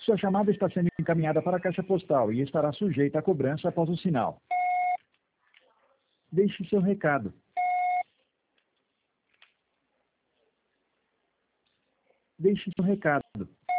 Sua chamada está sendo encaminhada para a caixa postal e estará sujeita a cobrança após o sinal. Deixe seu recado. Deixe seu recado.